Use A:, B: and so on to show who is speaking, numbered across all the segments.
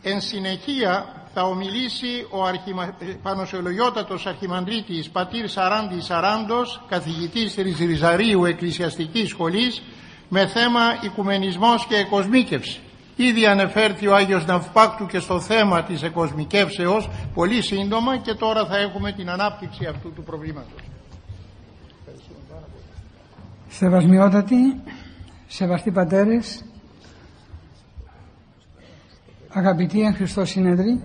A: Εν συνεχεία θα ομιλήσει ο Πανωσιολογιότατος Αρχιμανδρίτης πατήρ Σαράντης Σαράντος, καθηγητής της Ριζαρίου Εκκλησιαστικής Σχολής, με θέμα Οικουμενισμός και Εκοσμίκευση. Ήδη ανεφέρθη ο Άγιος Ναυπάκτου και στο θέμα της εκοσμικεύσεως πολύ σύντομα, και τώρα θα έχουμε την ανάπτυξη αυτού του προβλήματος.
B: Σεβασμιότατοι, σεβαστοί πατέρες, αγαπητοί εν Χριστώ συνέδροι,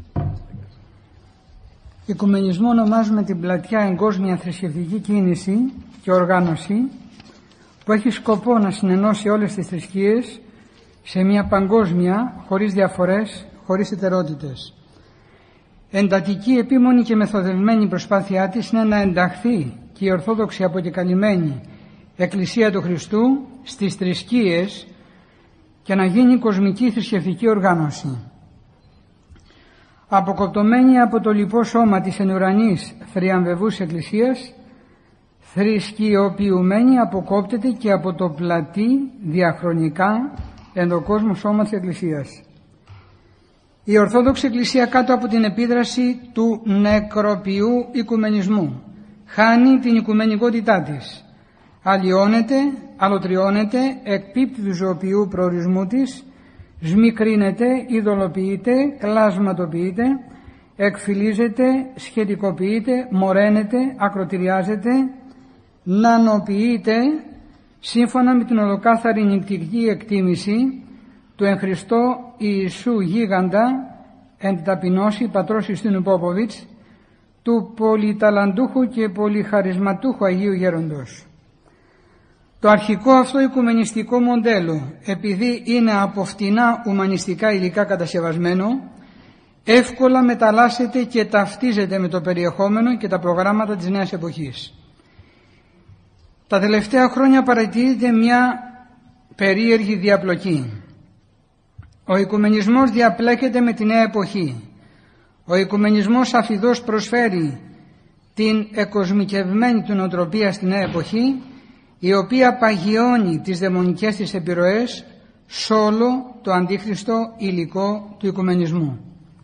B: οικουμενισμό ονομάζουμε την πλατιά εγκόσμια θρησκευτική κίνηση και οργάνωση που έχει σκοπό να συνενώσει όλες τις θρησκείες σε μια παγκόσμια, χωρίς διαφορές, χωρίς ιτερότητες. Εντατική, επίμονη και μεθοδευμένη προσπάθειά της είναι να ενταχθεί και η ορθόδοξη αποκεκαλυμμένη Εκκλησία του Χριστού στις θρησκείες και να γίνει κοσμική θρησκευτική οργάνωση. Αποκοπτωμένη από το λοιπό σώμα της ενουρανής θριαμβευούς Εκκλησίας, θρησκειοποιημένη αποκόπτεται και από το πλατή διαχρονικά ενδοκόσμου σώμα της Εκκλησίας. Η Ορθόδοξη Εκκλησία, κάτω από την επίδραση του νεκροποιού οικουμενισμού, χάνει την οικουμενικότητά της. Αλλοιώνεται, αλωτριώνεται, εκπίπτει του ζωοποιού προορισμού της, σμικρίνεται, ειδωλοποιείται, κλασματοποιείται, εκφυλίζεται, σχετικοποιείται, μοραίνεται, ακροτηριάζεται, νανοποιείται, σύμφωνα με την ολοκάθαρη νηπτική εκτίμηση του εν Χριστώ Ιησού Γίγαντα εν ταπεινώσει πατρός Ιουστίνου Πόποβιτς, του πολυταλαντούχου και πολυχαρισματούχου Αγίου Γέροντος. Το αρχικό αυτό οικουμενιστικό μοντέλο, επειδή είναι από φτηνά ουμανιστικά υλικά κατασκευασμένο, εύκολα μεταλλάσσεται και ταυτίζεται με το περιεχόμενο και τα προγράμματα της νέας εποχής. Τα τελευταία χρόνια παρατηρείται μια περίεργη διαπλοκή. Ο οικουμενισμός διαπλέκεται με τη νέα εποχή. Ο οικουμενισμός αφιδώς προσφέρει την εκοσμικευμένη του νοοτροπία στη νέα εποχή, η οποία παγιώνει τις δαιμονικές της επιρροές σ' όλο το αντίχριστο υλικό του οικουμενισμού.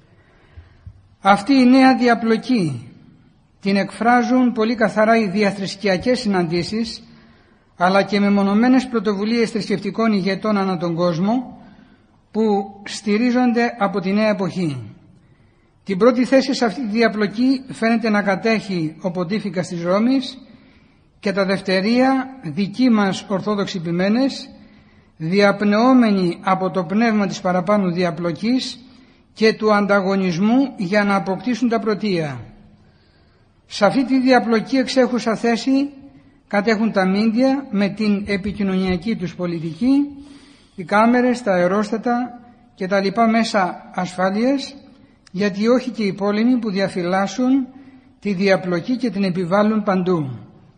B: Αυτή η νέα διαπλοκή την εκφράζουν πολύ καθαρά οι διαθρησκειακές συναντήσεις, αλλά και μεμονωμένες πρωτοβουλίες θρησκευτικών ηγετών ανά τον κόσμο που στηρίζονται από τη νέα εποχή. Την πρώτη θέση σε αυτή τη διαπλοκή φαίνεται να κατέχει ο Ποντίφικας της Ρώμης και τα δευτερία δικοί μας Ορθόδοξοι ποιμένες, διαπνεόμενοι από το πνεύμα της παραπάνω διαπλοκής και του ανταγωνισμού για να αποκτήσουν τα πρωτεία. Σε αυτή τη διαπλοκή εξέχουσα θέση κατέχουν τα μίντια με την επικοινωνιακή τους πολιτική, οι κάμερες, τα αερόστατα και τα λοιπά μέσα ασφάλειας, γιατί όχι και οι πόλεμοι που διαφυλάσσουν τη διαπλοκή και την επιβάλλουν παντού.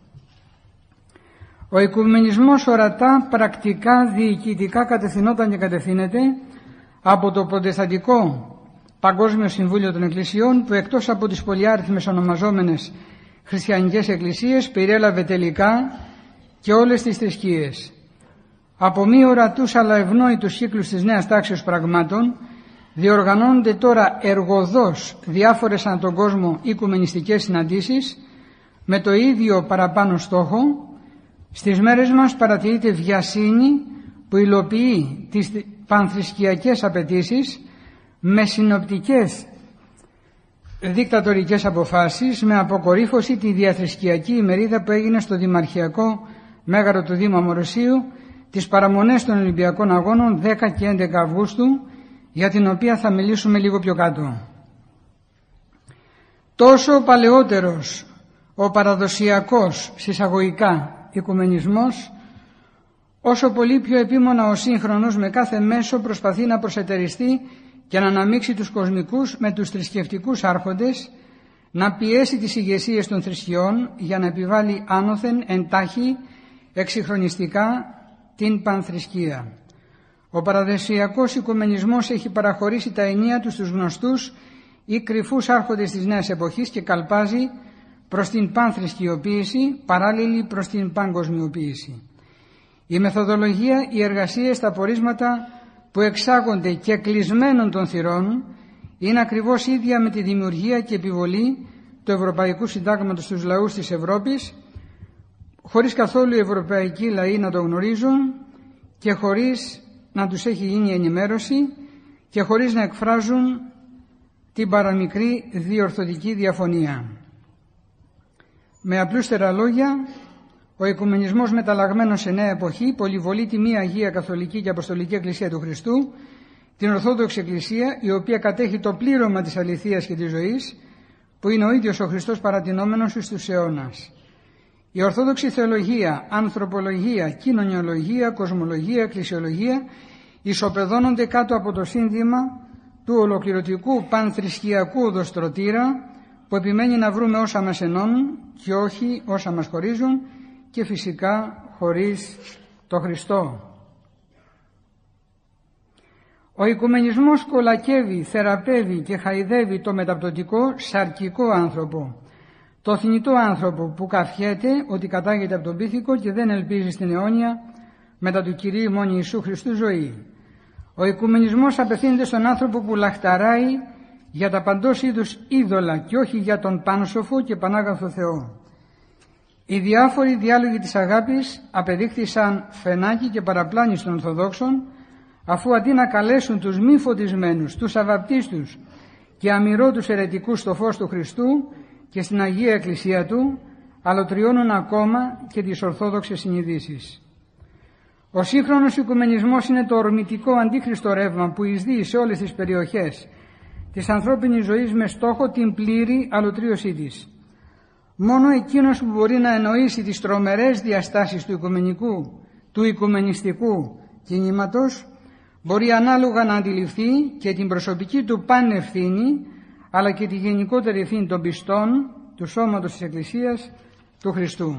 B: Ο οικουμενισμός ορατά, πρακτικά, διοικητικά κατευθυνόταν και κατευθύνεται από το Προτεσταντικό Παγκόσμιο Συμβούλιο των Εκκλησιών, που εκτός από τις πολυάριθμες ονομαζόμενες χριστιανικές εκκλησίες περιέλαβε τελικά και όλες τις θρησκείες. Από μη ορατούς αλλά ευνόητους κύκλους της νέας τάξης πραγμάτων διοργανώνονται τώρα εργοδός διάφορες ανά τον κόσμο οικουμενιστικές συναντήσεις με το ίδιο παραπάνω στόχο. Στις μέρες μας παρατηρείται βιασύνη που υλοποιεί τις πανθρησκειακές απαιτήσεις με συνοπτικές δικτατορικές αποφάσεις, με αποκορύφωση τη διαθρησκειακή ημερίδα που έγινε στο Δημαρχιακό Μέγαρο του Δήμου Αμορροσίου, τις παραμονές των Ολυμπιακών Αγώνων 10 και 11 Αυγούστου, για την οποία θα μιλήσουμε λίγο πιο κάτω. Τόσο ο παλαιότερος, ο παραδοσιακός συσσαγωγικά οικουμενισμός, όσο πολύ πιο επίμονα ο σύγχρονος με κάθε μέσο προσπαθεί να προσετεριστεί και να αναμίξει τους κοσμικούς με τους θρησκευτικούς άρχοντες, να πιέσει τις ηγεσίες των θρησκειών για να επιβάλλει άνωθεν εντάχει εξυγχρονιστικά την πανθρησκεία. Ο παραδοσιακός οικουμενισμός έχει παραχωρήσει τα ενία του στους γνωστούς ή κρυφούς άρχοντες της νέας εποχής και καλπάζει προς την πανθρησκειοποίηση, παράλληλη προς την παγκοσμιοποίηση. Η μεθοδολογία, οι εργασίες, τα πορίσματα που εξάγονται και κλεισμένων των θυρών είναι ακριβώς ίδια με τη δημιουργία και επιβολή του Ευρωπαϊκού Συντάγματος στους λαούς της Ευρώπης, χωρίς καθόλου οι ευρωπαϊκοί λαοί να το γνωρίζουν και χωρίς να τους έχει γίνει ενημέρωση και χωρίς να εκφράζουν την παραμικρή διορθωτική διαφωνία. Με απλούστερα λόγια, ο οικουμενισμός μεταλλαγμένος σε νέα εποχή πολυβολεί τη μία Αγία Καθολική και Αποστολική Εκκλησία του Χριστού, την Ορθόδοξη Εκκλησία, η οποία κατέχει το πλήρωμα της αληθείας και της ζωής, που είναι ο ίδιος ο Χριστός παρατηνόμενος στους αιώνας. Η Ορθόδοξη Θεολογία, Ανθρωπολογία, Κοινωνιολογία, Κοσμολογία, Εκκλησιολογία ισοπεδώνονται κάτω από το σύνθημα του ολοκληρωτικού πανθρησκειακού οδοστρωτήρα, που επιμένει να βρούμε όσα μας ενώνουν και όχι όσα μας χωρίζουν, και φυσικά χωρίς το Χριστό. Ο οικουμενισμός κολακεύει, θεραπεύει και χαϊδεύει το μεταπτωτικό σαρκικό άνθρωπο, το θνητό άνθρωπο που καφιέται ότι κατάγεται από τον πίθηκο και δεν ελπίζει στην αιώνια μετά του Κυρίου μόνη Ιησού Χριστού ζωή. Ο οικουμενισμός απευθύνεται στον άνθρωπο που λαχταράει για τα παντός είδους είδωλα και όχι για τον πάνσοφο και πανάγαθο Θεό. Οι διάφοροι διάλογοι της αγάπης απεδείχθησαν φαινάκι και παραπλάνηση των Ορθοδόξων, αφού αντί να καλέσουν τους μη φωτισμένους, τους αβαπτίστους και αμοιρώτους αιρετικούς στο φως του Χριστού και στην Αγία Εκκλησία Του, αλωτριώνουν ακόμα και τις ορθόδοξες συνειδήσεις. Ο σύγχρονος οικουμενισμός είναι το ορμητικό αντίχριστο ρεύμα που εισδύει σε όλες τις περιοχές της ανθρώπινης ζωής με στόχο την πλήρη αλωτρίωσή της. Μόνο εκείνος που μπορεί να εννοήσει τις τρομερές διαστάσεις του οικουμενιστικού κινήματος μπορεί ανάλογα να αντιληφθεί και την προσωπική του πανευθύνη, αλλά και τη γενικότερη ευθύνη των πιστών του σώματος της Εκκλησίας του Χριστού.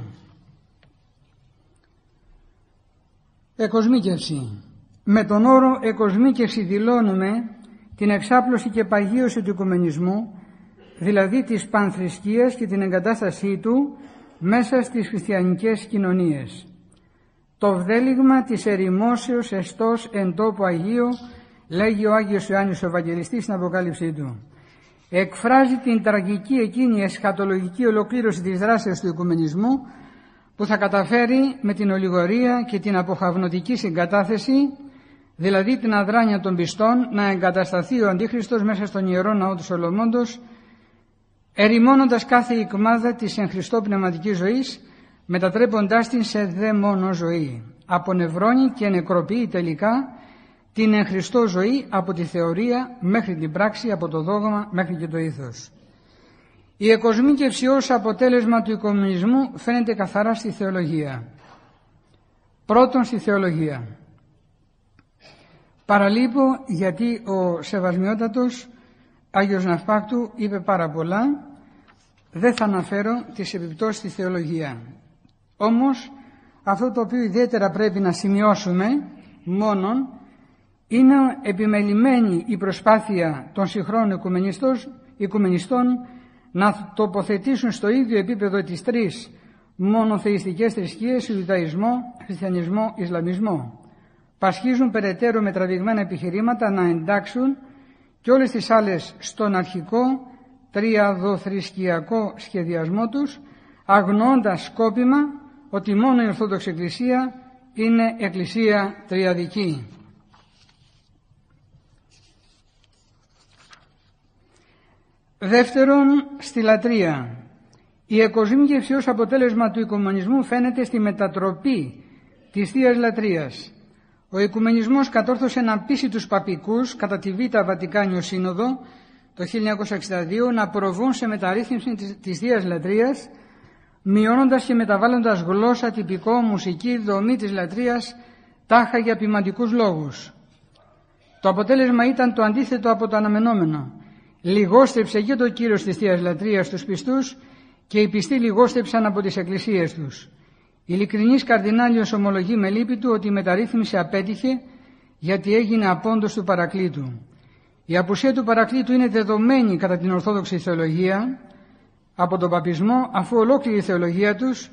B: Εκοσμίκευση. Με τον όρο εκοσμίκευση δηλώνουμε την εξάπλωση και παγίωση του οικουμενισμού, δηλαδή της πανθρησκείας και την εγκατάστασή του μέσα στις χριστιανικές κοινωνίες. Το βδέλιγμα της ερημώσεως εστός εν τόπο Αγίου, λέγει ο Άγιος Ιωάννης ο Ευαγγελιστής στην Αποκάλυψή του. Εκφράζει την τραγική εκείνη εσχατολογική ολοκλήρωση της δράσης του οικουμενισμού που θα καταφέρει με την ολιγορία και την αποχαυνωτική συγκατάθεση, δηλαδή την αδράνεια των πιστών, να εγκατασταθεί ο Αντίχριστος μέσα στον Ιερό Ναό του Σολομώντος, ερημώνοντας κάθε ικμάδα της εν Χριστώ πνευματικής ζωής, μετατρέποντάς την σε δαίμονο ζωή. Απονευρώνει και νεκροποιεί τελικά την εν Χριστώ ζωή από τη θεωρία μέχρι την πράξη, από το δόγμα μέχρι και το ήθος. Η εκοσμίκευση ως αποτέλεσμα του οικουμενισμού φαίνεται καθαρά στη θεολογία. Πρώτον, στη θεολογία. Παραλείπω γιατί ο Σεβασμιότατος Άγιος Ναυπάκτου είπε πάρα πολλά, δεν θα αναφέρω τις επιπτώσεις στη θεολογία. Όμως αυτό το οποίο ιδιαίτερα πρέπει να σημειώσουμε μόνον είναι επιμελημένη η προσπάθεια των συγχρόνων οικουμενιστών να τοποθετήσουν στο ίδιο επίπεδο τις τρεις μονοθεϊστικές θρησκείες, Ιουδαϊσμό, Χριστιανισμό, Ισλαμισμό. Πασχίζουν περαιτέρω με τραβηγμένα επιχειρήματα να εντάξουν και όλες τις άλλες στον αρχικό τριαδοθρησκειακό σχεδιασμό τους, αγνοώντας σκόπιμα ότι μόνο η Ορθόδοξη Εκκλησία είναι Εκκλησία τριαδική. Δεύτερον, στη λατρεία. Η εκοσμίκευση ως αποτέλεσμα του οικουμενισμού φαίνεται στη μετατροπή της Θείας Λατρείας. Ο οικουμενισμός κατόρθωσε να πείσει τους παπικούς κατά τη Β' Βατικάνιο Σύνοδο το 1962 να προβούν σε μεταρρύθμιση της Θείας Λατρείας, μειώνοντας και μεταβάλλοντας γλώσσα, τυπικό, μουσική, δομή της λατρείας τάχα για ποιμαντικούς λόγους. Το αποτέλεσμα ήταν το αντίθετο από το αναμενόμενο. Λιγόστεψε και το κύρος της Θείας Λατρείας στους πιστούς και οι πιστοί λιγόστεψαν από τις εκκλησίες τους. Ειλικρινής καρδινάλιος ομολογεί με λύπη του ότι η μεταρρύθμιση απέτυχε γιατί έγινε απόντος του Παρακλήτου. Η απουσία του Παρακλήτου είναι δεδομένη κατά την Ορθόδοξη θεολογία από τον παπισμό, αφού ολόκληρη η θεολογία τους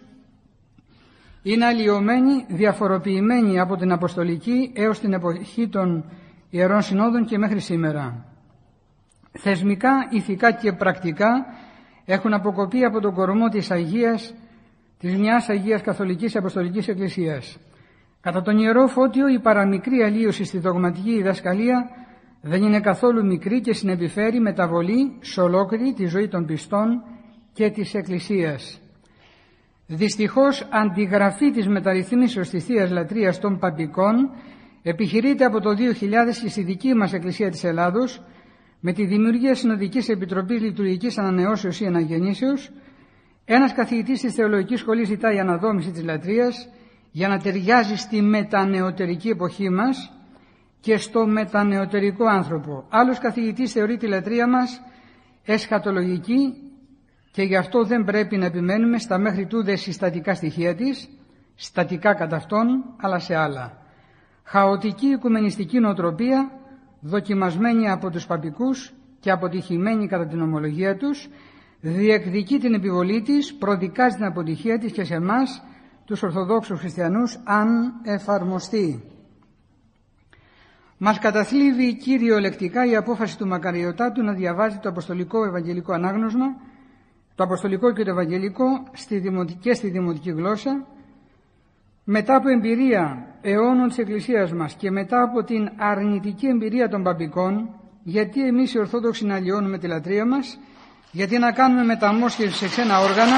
B: είναι αλλοιωμένη, διαφοροποιημένη από την Αποστολική έως την εποχή των Ιερών Συνόδων και μέχρι σήμερα. Θεσμικά, ηθικά και πρακτικά έχουν αποκοπεί από τον κορμό της Αγίας, της μιας Αγίας Καθολικής Αποστολικής Εκκλησίας. Κατά τον Ιερό Φώτιο, η παραμικρή αλλίωση στη δογματική διδασκαλία δεν είναι καθόλου μικρή και συνεπιφέρει μεταβολή σε ολόκληρη τη ζωή των πιστών και της Εκκλησίας. Δυστυχώς, αντιγραφή της μεταρρυθμίσεως της Θείας Λατρείας των Παπικών επιχειρείται από το 2000 και στη δική μας Εκκλησία της Ελλάδος με τη δημιουργία Συνοδικής Επιτροπής Λειτουργικής Ανανεώσεως ή Αναγεννήσεως. Ένας καθηγητής της Θεολογικής Σχολής ζητάει αναδόμηση της λατρείας για να ταιριάζει στη μετανεωτερική εποχή μας και στο μετανεωτερικό άνθρωπο. Άλλος καθηγητής θεωρεί τη λατρεία μας εσχατολογική και γι' αυτό δεν πρέπει να επιμένουμε στα μέχρι τούδε συστατικά στοιχεία της, στατικά κατά αυτόν, αλλά σε άλλα. Χαοτική οικουμενιστική νοοτροπία, δοκιμασμένη από τους παπικούς και αποτυχημένη κατά την ομολογία τους, διεκδικεί την επιβολή της, προδικάζει την αποτυχία της και σε εμάς, τους Ορθοδόξους Χριστιανούς, αν εφαρμοστεί. Μας καταθλίβει κυριολεκτικά η απόφαση του Μακαριωτάτου να διαβάζει το Αποστολικό Ευαγγελικό Ανάγνωσμα, το Αποστολικό και το Ευαγγελικό στη δημοτική γλώσσα, μετά από εμπειρία αιώνων της Εκκλησίας μας και μετά από την αρνητική εμπειρία των παπικών, γιατί εμείς οι Ορθόδοξοι να αλλοιώνουμε τη λατρεία μας, γιατί να κάνουμε μεταμόσχευση σε ξένα όργανα,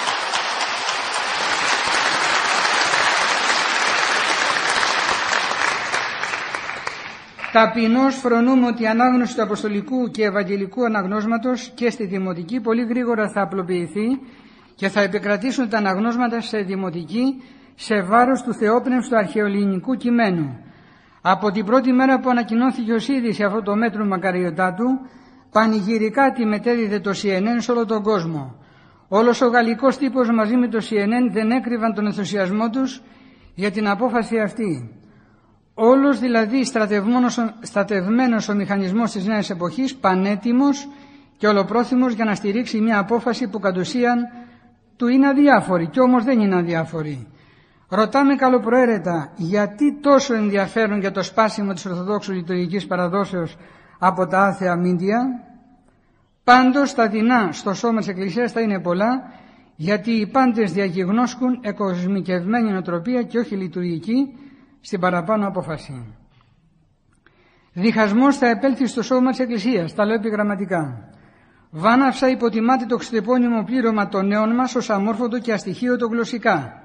B: ταπεινώς φρονούμε ότι η ανάγνωση του Αποστολικού και Ευαγγελικού Αναγνώσματος και στη Δημοτική πολύ γρήγορα θα απλοποιηθεί και θα επικρατήσουν τα αναγνώσματα σε Δημοτική σε βάρος του θεόπνευστου αρχαιοελληνικού κειμένου. Από την πρώτη μέρα που ανακοινώθηκε ως είδηση αυτό το μέτρο Μακαριωτάτου, πανηγυρικά τη μετέδιδε το CNN σε όλο τον κόσμο. Όλος ο γαλλικός τύπος μαζί με το CNN δεν έκρυβαν τον ενθουσιασμό τους για την απόφαση αυτή. Όλος δηλαδή στρατευμένος ο μηχανισμός της νέας εποχής, πανέτοιμος και ολοπρόθυμος για να στηρίξει μια απόφαση που κατ' ουσίαν του είναι αδιάφορη, κι όμως δεν είναι αδιάφορη. Ρωτάμε καλοπροαίρετα, γιατί τόσο ενδιαφέρον για το σπάσιμο της Ορθοδόξου λειτουργικής παραδόσεως από τα άθεα μίντια? Πάντως τα δεινά στο σώμα της Εκκλησίας θα είναι πολλά, γιατί οι πάντες διαγιγνώσκουν εκοσμικευμένη νοοτροπία και όχι λειτουργική στην παραπάνω απόφαση. Διχασμός θα επέλθει στο σώμα της Εκκλησίας, τα λέω επιγραμματικά. Βάναυσα υποτιμάται το ξτεπώνυμο πλήρωμα των νέων μας ως αμόρφωτο και αστοιχείωτο γλωσσικά.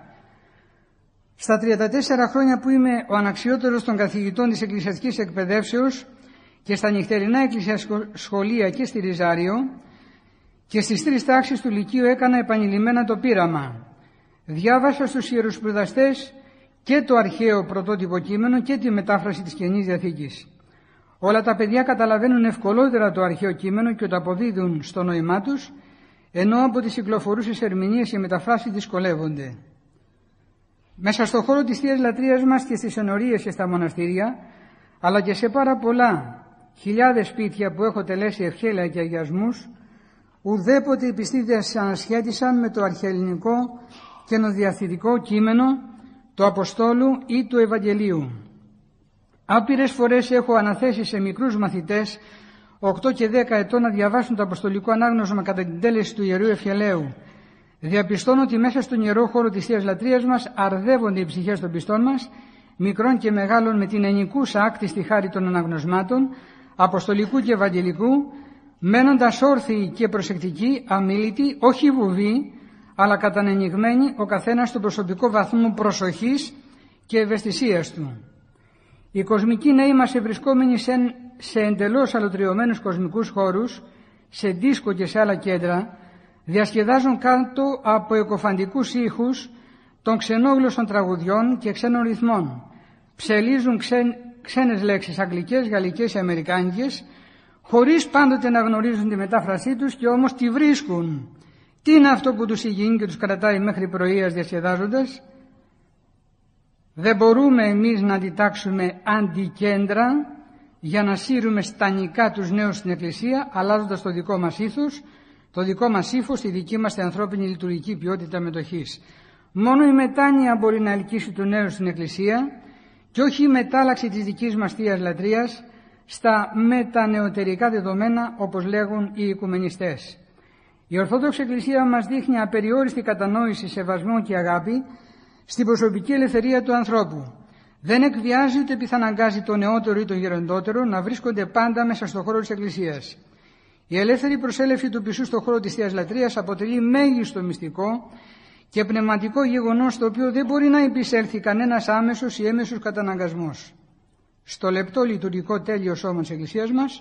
B: Στα 34 χρόνια που είμαι ο αναξιότερος των καθηγητών της εκκλησιαστικής εκπαιδεύσεως και στα νυχτερινά εκκλησιαστικά σχολεία και στη Ριζάριο και στις 3 τάξεις του Λυκείου έκανα επανειλημμένα το πείραμα. Διάβασα στους ιεροσπουδαστές και το αρχαίο πρωτότυπο κείμενο και τη μετάφραση της Καινής Διαθήκης. Όλα τα παιδιά καταλαβαίνουν ευκολότερα το αρχαίο κείμενο και το αποδίδουν στο νόημά τους, ενώ από τις κυκλοφορούσες ερμηνείες οι μεταφράσεις δυσκολεύονται. Μέσα στο χώρο της Θείας Λατρείας μας και στις ενορίες και στα μοναστήρια, αλλά και σε πάρα πολλά χιλιάδες σπίτια που έχω τελέσει ευχέλαια και αγιασμούς, ουδέποτε οι πιστοί δεν ανασχέτισαν με το αρχαιελληνικό καινοδιαθητικό κείμενο του Αποστόλου ή του Ευαγγελίου. Άπειρες φορές έχω αναθέσει σε μικρούς μαθητές 8 και 10 ετών να διαβάσουν το Αποστολικό Ανάγνωσμα κατά την τέλεση του Ιερού Ευχελαίου. Διαπιστώνω ότι μέσα στον ιερό χώρο της Θείας Λατρείας μας αρδεύονται οι ψυχές των πιστών μας, μικρών και μεγάλων, με την ενικούσα άκτιστη χάρη των αναγνωσμάτων, Αποστολικού και Ευαγγελικού, μένοντας όρθιοι και προσεκτικοί, αμίλητοι, όχι βουβοί, αλλά κατανενιγμένοι ο καθένας στον προσωπικό βαθμό προσοχής και ευαισθησίας του. Οι κοσμικοί νέοι μας ευρισκόμενοι σε εντελώς αλωτριωμένους κοσμικούς χώρους, σε δίσκο και σε άλλα κέντρα, διασκεδάζουν κάτω από εκοφαντικούς ήχους των ξενόγλωσσων τραγουδιών και ξένων ρυθμών. Ψελίζουν ξένες λέξεις, αγγλικές, γαλλικές και αμερικάνικες, χωρίς πάντοτε να γνωρίζουν τη μετάφρασή τους, και όμως τη βρίσκουν. Τι είναι αυτό που τους υγιεινεί και τους κρατάει μέχρι πρωίας διασκεδάζοντας? Δεν μπορούμε εμείς να αντιτάξουμε αντικέντρα για να σύρουμε στανικά τους νέους στην Εκκλησία, αλλάζοντας το δικό μας ήθος, το δικό μας ύφος, τη δική μας ανθρώπινη λειτουργική ποιότητα μετοχής. Μόνο η μετάνοια μπορεί να ελκύσει του νέου στην Εκκλησία και όχι η μετάλλαξη της δικής μας Θείας Λατρείας, στα μετανεωτερικά δεδομένα, όπως λέγουν οι οικουμενιστές. Η Ορθόδοξη Εκκλησία μας δείχνει απεριόριστη κατανόηση, σεβασμό και αγάπη στην προσωπική ελευθερία του ανθρώπου. Δεν εκβιάζει ούτε πιθαναγκάζει τον νεότερο ή τον γεροντότερο να βρίσκονται πάντα μέσα στον χώρο της Εκκλησίας. Η ελεύθερη προσέλευση του Πισού στον χώρο της Θείας Λατρείας αποτελεί μέγιστο μυστικό και πνευματικό γεγονός, στο οποίο δεν μπορεί να επισέλθει κανένας άμεσος ή έμεσος καταναγκασμός. Στο λεπτό λειτουργικό τέλειο σώμα της Εκκλησίας μας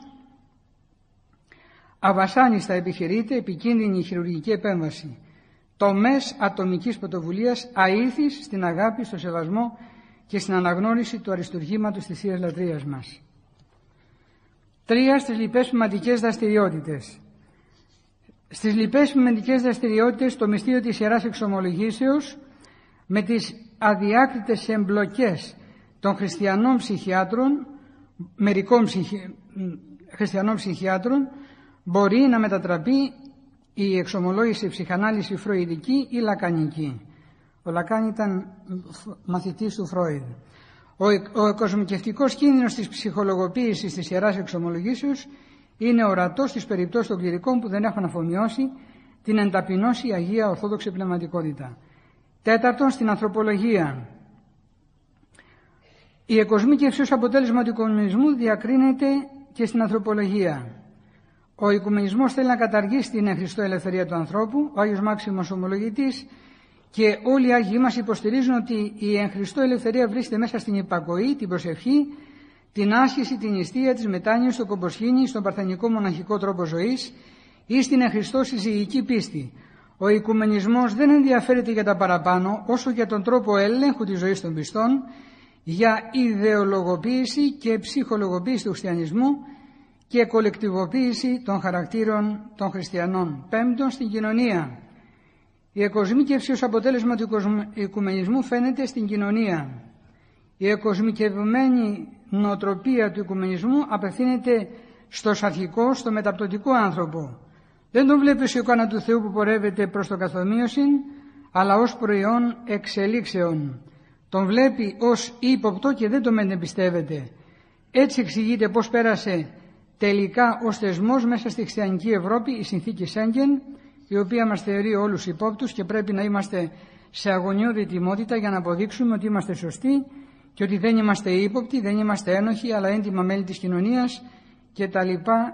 B: αβασάνιστα επιχειρείται επικίνδυνη χειρουργική επέμβαση, τομές ατομικής πρωτοβουλίας αήθης στην αγάπη, στο σεβασμό και στην αναγνώριση του αριστουργήματος της Θείας Λατρείας μας. 3. Στις λοιπές πνευματικές δραστηριότητες. Στις λοιπές πνευματικές δραστηριότητες, το μυστήριο της Ιεράς Εξομολογήσεως με τις αδιάκριτες εμπλοκές των χριστιανών ψυχιάτρων, μερικών χριστιανών ψυχιάτρων, μπορεί να μετατραπεί η εξομολόγηση ψυχανάλυση φροηδική ή λακανική. Ο Λακάν ήταν μαθητής του Φρόιντ. Ο κοσμικευτικός κίνδυνος της ψυχολογοποίησης της Ιεράς Εξομολογήσεως είναι ορατός στις περιπτώσεις των κληρικών που δεν έχουν αφομοιώσει την ενταπεινώση Αγία Ορθόδοξη πνευματικότητα. 4. Στην ανθρωπολογία. Η εκοσμίκευση ως αποτέλεσμα του οικουμενισμού διακρίνεται και στην ανθρωπολογία. Ο οικουμενισμός θέλει να καταργήσει την εν Χριστώ ελευθερία του ανθρώπου. Ο Άγιος Μάξιμος Ομολογητής και όλοι οι Άγιοι μας υποστηρίζουν ότι η εν Χριστώ ελευθερία βρίσκεται μέσα στην υπακοή, την προσευχή, την άσκηση, την νηστεία, της μετάνοιας, στο κομποσχήνι, στον παρθενικό μοναχικό τρόπο ζωής ή στην εν Χριστώ συζυγική πίστη. Ο οικουμενισμός δεν ενδιαφέρεται για τα παραπάνω, όσο για τον τρόπο ελέγχου της ζωής των πιστών, για ιδεολογοποίηση και ψυχολογοποίηση του χριστιανισμού και κολεκτιβοποίηση των χαρακτήρων των χριστιανών. 5. Στην κοινωνία. Η εκοσμίκευση ως αποτέλεσμα του οικουμενισμού φαίνεται στην κοινωνία. Η εκοσμικευμένη νοοτροπία του οικουμενισμού απευθύνεται στο σαρχικό, στο μεταπτωτικό άνθρωπο. Δεν τον βλέπει ως εικόνα του Θεού που πορεύεται προς το καθομοίωση, αλλά ως προϊόν εξελίξεων. Τον βλέπει ως ύποπτο και δεν τον εμπιστεύεται. Έτσι εξηγείται πώς πέρασε τελικά ως θεσμός μέσα στη χριστιανική Ευρώπη η συνθήκη Σέγγεν, η οποία μας θεωρεί όλους υπόπτους και πρέπει να είμαστε σε αγωνιώδη ετοιμότητα για να αποδείξουμε ότι είμαστε σωστοί και ότι δεν είμαστε ύποπτοι, δεν είμαστε ένοχοι, αλλά έντιμα μέλη της κοινωνίας κτλ.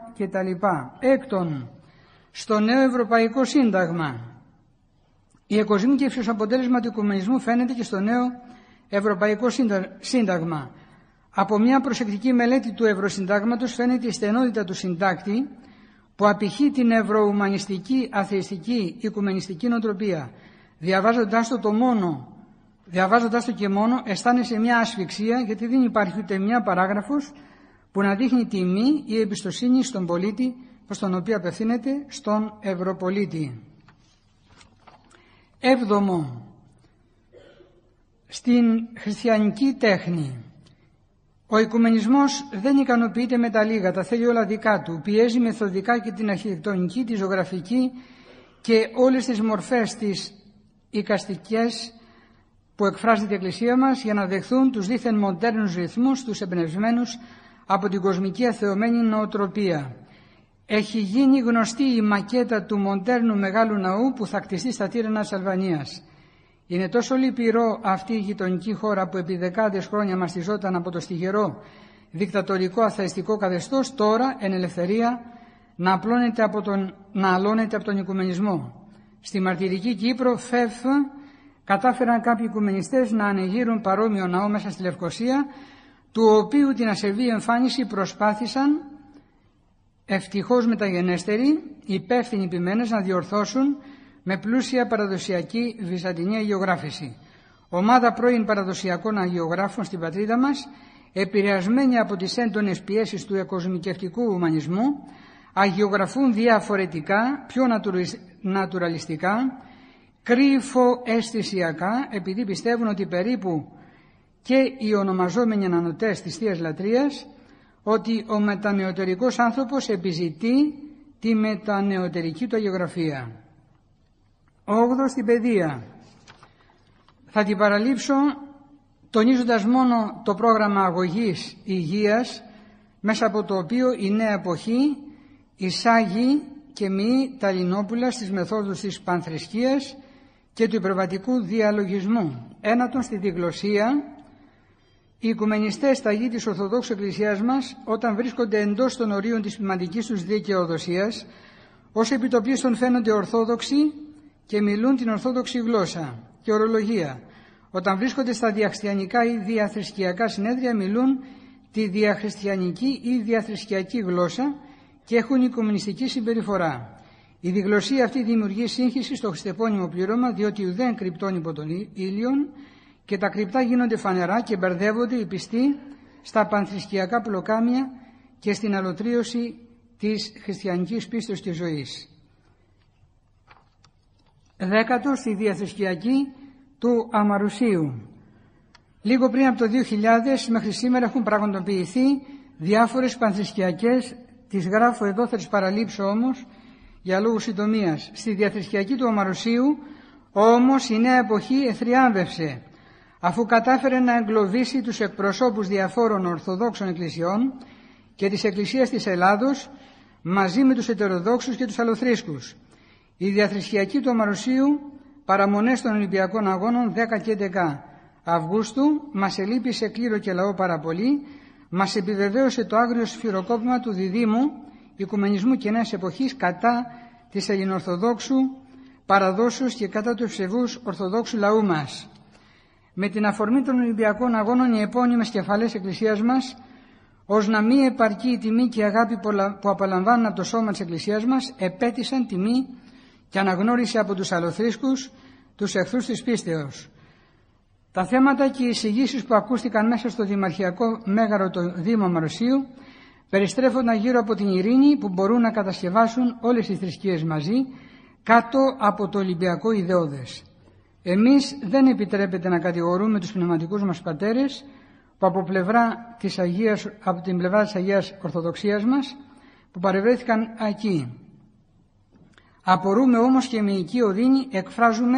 B: 6. Στο νέο Ευρωπαϊκό Σύνταγμα. Η εκοσμίκευση ως αποτέλεσμα του οικουμενισμού φαίνεται και στο νέο Ευρωπαϊκό Σύνταγμα. Από μια προσεκτική μελέτη του Ευρωσυντάγματος φαίνεται η στενότητα του συντάκτη που απηχεί την ευρωουμανιστική, αθεϊστική, οικουμενιστική νοοτροπία. Διαβάζοντάς το και μόνο αισθάνεσαι μια ασφυξία, γιατί δεν υπάρχει ούτε μια παράγραφος που να δείχνει τιμή ή εμπιστοσύνη στον πολίτη προς τον οποίο απευθύνεται, στον Ευρωπολίτη. 7. Στην χριστιανική τέχνη. Ο οικουμενισμός δεν ικανοποιείται με τα λίγα, τα θέλει όλα δικά του. Πιέζει μεθοδικά και την αρχιτεκτονική, τη ζωγραφική και όλες τις μορφές τις οικαστικές που εκφράζεται η Εκκλησία μας για να δεχθούν τους δίθεν μοντέρνους ρυθμούς, τους εμπνευσμένους από την κοσμική αθεωμένη νοοτροπία. Έχει γίνει γνωστή η μακέτα του μοντέρνου μεγάλου ναού που θα κτιστεί στα τύρανα της Αλβανίας. Είναι τόσο λυπηρό αυτή η γειτονική χώρα που επί δεκάδες χρόνια μαστιζόταν από το στιγερό δικτατορικό αθεϊστικό καθεστώς, τώρα εν ελευθερία να αλώνεται από τον οικουμενισμό. Στη μαρτυρική Κύπρο, κατάφεραν κάποιοι οικουμενιστές να ανεγείρουν παρόμοιο ναό μέσα στη Λευκοσία, του οποίου την ασεβή εμφάνιση προσπάθησαν ευτυχώς μεταγενέστεροι, υπεύθυνοι ποιμένες να διορθώσουν με πλούσια παραδοσιακή βυζαντινή αγιογράφηση. Ομάδα πρώην παραδοσιακών αγιογράφων στην πατρίδα μας, επηρεασμένοι από τις έντονες πιέσεις του εκοσμικευτικού ουμανισμού, αγιογραφούν διαφορετικά, πιο νατουραλιστικά, κρύφο αισθησιακά, επειδή πιστεύουν ότι περίπου και οι ονομαζόμενοι ανανοτές της Θείας Λατρείας, ότι ο μετανεωτερικός άνθρωπος επιζητεί τη μετανεωτερική του αγιογραφία. 8. Στην παιδεία. Θα την παραλείψω τονίζοντας μόνο το πρόγραμμα αγωγής υγείας, μέσα από το οποίο η νέα εποχή εισάγει και μοιεί τα Ελληνόπουλα στις μεθόδους της πανθρησκείας και του υπερβατικού διαλογισμού. Ένατον στη διγλωσσία, οι οικουμενιστές ταγοί της Ορθοδόξου Εκκλησίας μας, όταν βρίσκονται εντός των ορίων της ποιηματικής τους δικαιοδοσίας, ως επιτοπλίστων φαίνονται ορθόδοξοι και μιλούν την ορθόδοξη γλώσσα και ορολογία. Όταν βρίσκονται στα διαχριστιανικά ή διαθρησκειακά συνέδρια, μιλούν τη διαχριστιανική ή διαθρησκειακή γλώσσα και έχουν οικουμενιστική συμπεριφορά. Η διγλωσσία αυτή δημιουργεί σύγχυση στο χριστεπώνυμο πλήρωμα, διότι ουδέν κρυπτών υπό τον ήλιον και τα κρυπτά γίνονται φανερά και μπερδεύονται οι πιστοί στα πανθρησκειακά πλοκάμια και στην αλωτρίωση της χριστιανικής πίστης και ζωής. Δέκατο, στη διαθρησκειακή του αμαρουσίου. Λίγο πριν από το 2000 μέχρι σήμερα έχουν πραγματοποιηθεί διάφορες πανθρησκειακές, τις γράφω εδώ, θα τις παραλείψω όμως για λόγους συντομίας. Στη διαθρησκειακή του αμαρουσίου όμως η νέα εποχή εθριάμβευσε, αφού κατάφερε να εγκλωβίσει τους εκπροσώπους διαφόρων ορθοδόξων εκκλησιών και της Εκκλησίας της Ελλάδος μαζί με τους ετεροδόξους και τους αλλοθρήσκους. Η διαθρησκειακή του αμαρουσίου, παραμονές των Ολυμπιακών Αγώνων 10 και 11 Αυγούστου, μας ελείπησε κλήρο και λαό πάρα πολύ, μας επιβεβαίωσε το άγριο σφυροκόπημα του διδήμου οικουμενισμού και νέας εποχής κατά της ελληνοορθοδόξου παραδόσεως και κατά του ευσεβούς ορθοδόξου λαού μας. Με την αφορμή των Ολυμπιακών Αγώνων, οι επώνυμες κεφαλές Εκκλησίας μας, ως να μη επαρκεί η τιμή και η αγάπη που απολαμβάνουν από το σώμα της Εκκλησίας μας, επέτησαν τιμή και αναγνώριση από τους αλλοθρήσκους, τους εχθρούς της πίστεως. Τα θέματα και οι εισηγήσεις που ακούστηκαν μέσα στο Δημαρχιακό Μέγαρο του Δήμου Αμαρουσίου περιστρέφονταν γύρω από την ειρήνη που μπορούν να κατασκευάσουν όλες οι θρησκείες μαζί κάτω από το Ολυμπιακό ιδεώδες. Εμείς δεν επιτρέπεται να κατηγορούμε τους πνευματικούς μας πατέρες που από την πλευρά της Αγίας Ορθοδοξίας μας που παρευρέθηκαν εκεί. Απορούμε όμως και με οική οδύνη εκφράζουμε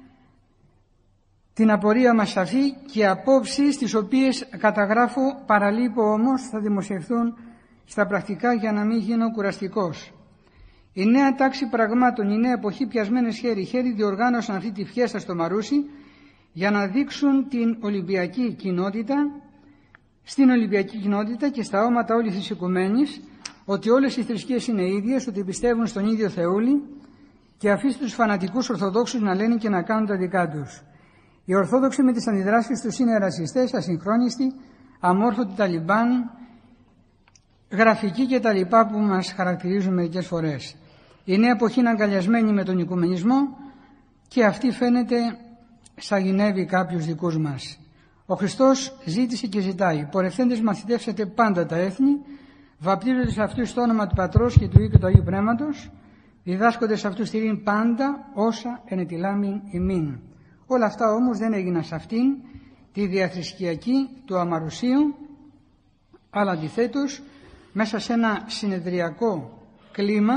B: την απορία μας σαφή και απόψεις τις οποίες καταγράφω, παραλείπω όμως, θα δημοσιευθούν στα πρακτικά για να μην γίνω κουραστικός. Η νέα τάξη πραγμάτων, η νέα εποχή πιασμένες χέρι-χέρι διοργάνωσαν αυτή τη φιέστα στο Μαρούσι για να δείξουν την Ολυμπιακή κοινότητα, στην Ολυμπιακή κοινότητα και στα όματα όλης της οικουμένης ότι όλες οι θρησκείες είναι ίδιες, ότι πιστεύουν στον ίδιο Θεούλη και αφήστε τους φανατικούς Ορθοδόξους να λένε και να κάνουν τα δικά τους. Οι Ορθόδοξοι με τις αντιδράσεις τους είναι ρατσιστές, ασυγχρόνιστοι, αμόρφωτοι ταλιμπάν, γραφικοί και τα λοιπά που μας χαρακτηρίζουν μερικές φορές. Η νέα εποχή είναι αγκαλιασμένη με τον οικουμενισμό και αυτή φαίνεται σαγηνεύει κάποιους δικούς μας. Ο Χριστός ζήτησε και ζητάει: πορευθέντες μαθητεύσατε πάντα τα έθνη, βαπτίζοντες αυτούς στο όνομα του Πατρός και του Υιού και του Αγίου Πνεύματος, διδάσκοντες αυτούς στηρήν πάντα όσα ενετιλάμην ημίν. Όλα αυτά όμως δεν έγιναν σε αυτήν τη διαθρησκειακή του αμαρουσίου, αλλά αντιθέτως μέσα σε ένα συνεδριακό κλίμα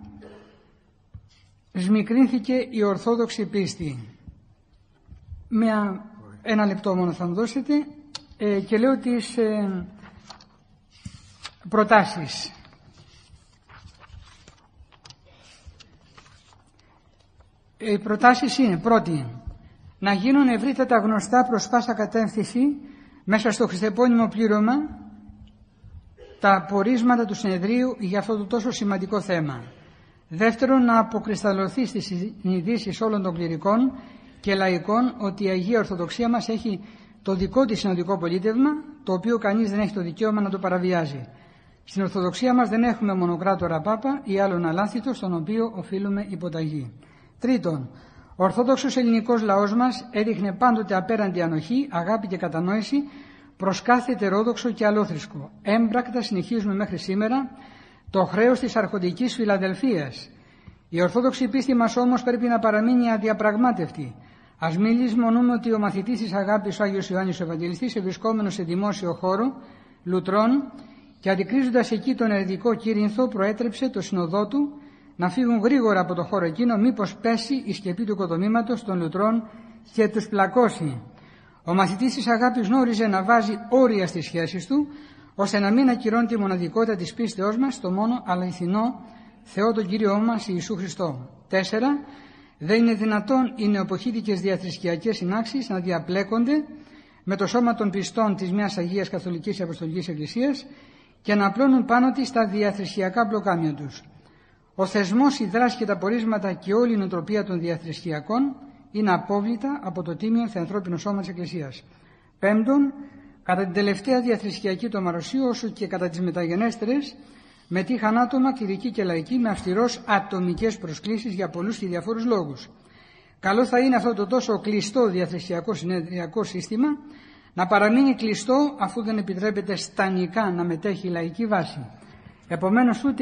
B: σμικρύνθηκε η Ορθόδοξη πίστη. Ένα λεπτό μόνο θα μου δώσετε και λέω τις προτάσεις. Οι προτάσεις είναι: πρώτη, να γίνουν ευρύτατα γνωστά προς πάσα κατεύθυνση μέσα στο χριστεπώνυμο πλήρωμα τα πορίσματα του συνεδρίου για αυτό το τόσο σημαντικό θέμα. Δεύτερον, να αποκρισταλωθεί στις συνειδήσεις όλων των κληρικών και λαϊκών ότι η Αγία Ορθοδοξία μας έχει το δικό της συνοδικό πολίτευμα, το οποίο κανείς δεν έχει το δικαίωμα να το παραβιάζει. Στην Ορθοδοξία μας δεν έχουμε μονοκράτορα Πάπα ή άλλον αλάθητο στον οποίο οφείλουμε υποταγή. Τρίτον, ο Ορθόδοξος ελληνικός λαός μας έδειχνε πάντοτε απέραντη ανοχή, αγάπη και κατανόηση προς κάθε ετερόδοξο και αλόθρησκο. Έμπρακτα συνεχίζουμε μέχρι σήμερα το χρέος της αρχοντικής Φιλαδελφίας. Η Ορθόδοξη πίστη μας όμως πρέπει να παραμείνει αδιαπραγμάτευτη. Ας μην λησμονούμε ότι ο μαθητής της αγάπης, ο Άγιος Ιωάννης ο Ευαγγελιστής, ευρισκόμενος σε δημόσιο χώρο λουτρών και αντικρίζοντας εκεί τον ερετικό Κύρινθο, προέτρεψε το συνοδό του να φύγουν γρήγορα από το χώρο εκείνο, μήπως πέσει η σκεπή του οικοδομήματος των λουτρών και τους πλακώσει. Ο μαθητής της αγάπης γνώριζε να βάζει όρια στις σχέσεις του, ώστε να μην ακυρώνει τη μοναδικότητα της πίστεώς μας στο μόνο αληθινό Θεό τον Κύριό μας Ιησού Χριστό. 4. Δεν είναι δυνατόν οι νεοποχίτικες διαθρησκειακές συνάξεις να διαπλέκονται με το σώμα των πιστών της μιας Αγίας Καθολικής Αποστολικής Εκκλησίας και να απλώνουν πάνω της τα διαθρησκειακά μπλοκάμια τους. Ο θεσμός, η δράση και τα πορίσματα και όλη η νοοτροπία των διαθρησκειακών είναι απόβλητα από το τίμιο θεανθρώπινο σώμα της Εκκλησίας. 5. Κατά την τελευταία διαθρησκειακή τομαρωσία, όσο και κατά τις μεταγενέστερες, μετήχαν άτομα, κληρικοί και λαϊκοί, με αυστηρώς ατομικές προσκλήσεις για πολλούς και διαφόρους λόγους. Καλό θα είναι αυτό το τόσο κλειστό διαθρησκειακό συνεδριακό σύστημα να παραμείνει κλειστό, αφού δεν επιτρέπεται στανικά να μετέχει η λαϊκή βάση. Επομένως, ούτε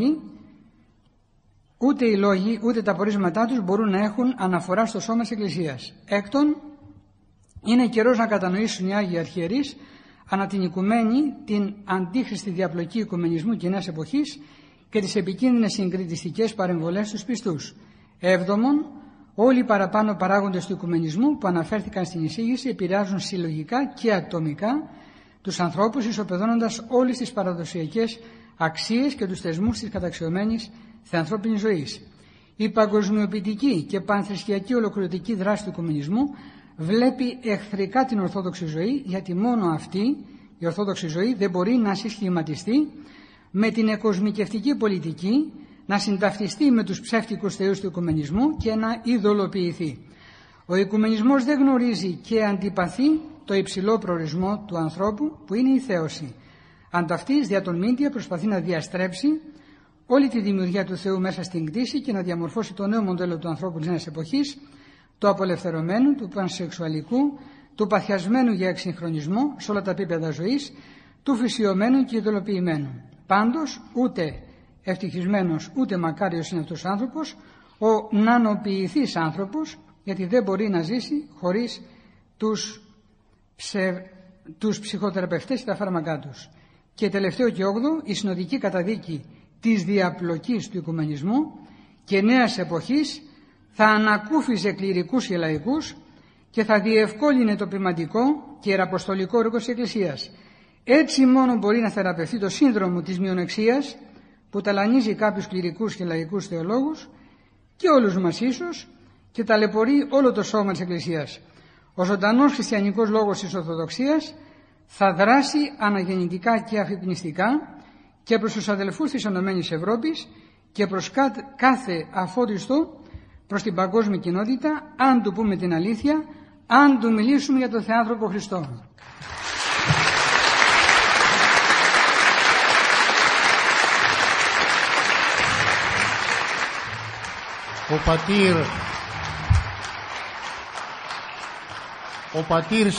B: οι λόγοι, ούτε τα πορίσματά τους μπορούν να έχουν αναφορά στο σώμα της Εκκλησίας. 6. Είναι καιρός να κατανοήσουν οι Άγιοι Αρχιερείς ανά την οικουμένη την αντίχρηστη διαπλοκή οικουμενισμού και νέας εποχής και τις επικίνδυνες συγκριτιστικές παρεμβολές στους πιστούς. 7. Όλοι οι παραπάνω παράγοντες του οικουμενισμού που αναφέρθηκαν στην εισήγηση επηρεάζουν συλλογικά και ατομικά τους ανθρώπους, ισοπεδώνοντας όλες τις παραδοσιακές αξίες και τους θεσμούς της καταξιωμένης θεανθρώπινης ζωής. Η παγκοσμιοποιητική και πανθρησκειακή ολοκληρωτική δράση του οικουμενισμού βλέπει εχθρικά την Ορθόδοξη ζωή, γιατί μόνο αυτή η Ορθόδοξη ζωή δεν μπορεί να συσχηματιστεί με την εκοσμικευτική πολιτική, να συνταυτιστεί με τους ψεύτικους θεούς του οικουμενισμού και να ειδωλοποιηθεί. Ο οικουμενισμός δεν γνωρίζει και αντιπαθεί το υψηλό προορισμό του ανθρώπου που είναι η θέωση. Ανταυτής δια των μίντια προσπαθεί να διαστρέψει όλη τη δημιουργία του Θεού μέσα στην κτήση και να διαμορφώσει το νέο μοντέλο του ανθρώπου της νέας εποχής, του απολευθερωμένου, του πανσεξουαλικού, του παθιασμένου για εξυγχρονισμό σε όλα τα επίπεδα ζωής, του φυσιωμένου και ειδωλοποιημένου. Πάντως, ούτε ευτυχισμένος ούτε μακάριος είναι αυτός ο άνθρωπος, ο νανοποιηθής άνθρωπος, γιατί δεν μπορεί να ζήσει χωρίς τους ψυχοθεραπευτές και τα φάρμακά τους. Και τελευταίο και 8, η συνοδική καταδίκη της διαπλοκής του οικουμενισμού και νέας εποχής θα ανακούφιζε κληρικούς και λαϊκούς και θα διευκόλυνε το ποιμαντικό και ιεραποστολικό έργο της Εκκλησίας. Έτσι μόνο μπορεί να θεραπευτεί το σύνδρομο της μειονεξίας που ταλανίζει κάποιους κληρικούς και λαϊκούς θεολόγους και όλους μας ίσως και ταλαιπωρεί όλο το σώμα της Εκκλησίας. Ο ζωντανός χριστιανικός λόγος της Ορθοδοξίας θα δράσει αναγεννητικά και αφυπνιστικά και προς τους αδελφούς της Ενωμένης Ευρώπης και προς κάθε αφώτιστο προς την παγκόσμια κοινότητα, αν του πούμε την αλήθεια, αν του μιλήσουμε για τον Θεάνθρωπο Χριστό.
A: Ο πατήρ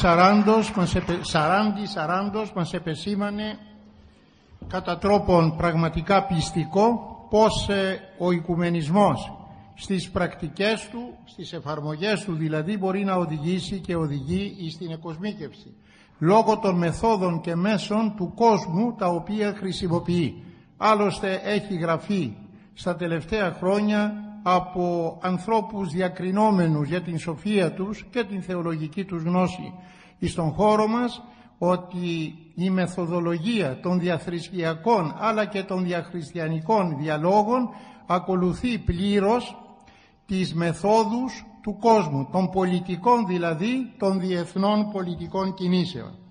A: Σαράντος μας επεσήμανε κατά τρόπον πραγματικά πιστικό πως ο οικουμενισμός στις πρακτικές του, στις εφαρμογές του δηλαδή, μπορεί να οδηγήσει και οδηγεί στην εκοσμίκευση λόγω των μεθόδων και μέσων του κόσμου τα οποία χρησιμοποιεί. Άλλωστε έχει γραφεί στα τελευταία χρόνια από ανθρώπους διακρινόμενους για την σοφία τους και την θεολογική τους γνώση στον χώρο μας, ότι η μεθοδολογία των διαθρησκειακών αλλά και των διαχριστιανικών διαλόγων ακολουθεί πλήρως τις μεθόδους του κόσμου, των πολιτικών δηλαδή, των διεθνών πολιτικών κινήσεων.